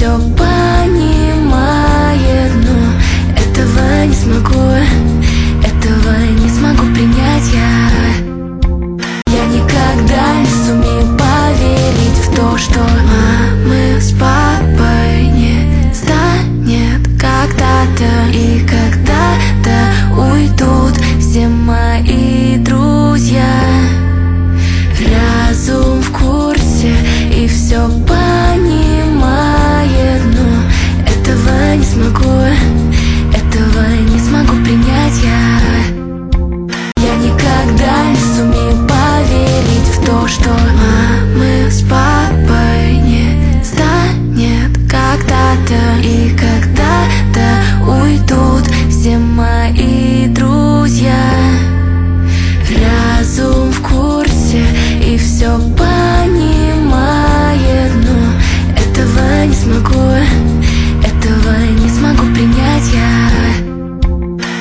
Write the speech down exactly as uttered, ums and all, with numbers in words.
все понимает, но этого не смогу, этого не смогу принять я. Я никогда не сумею поверить в то, что мамы с папой не станет когда-то. И когда-то уйдут все мои друзья. Разум в курсе и все понимает.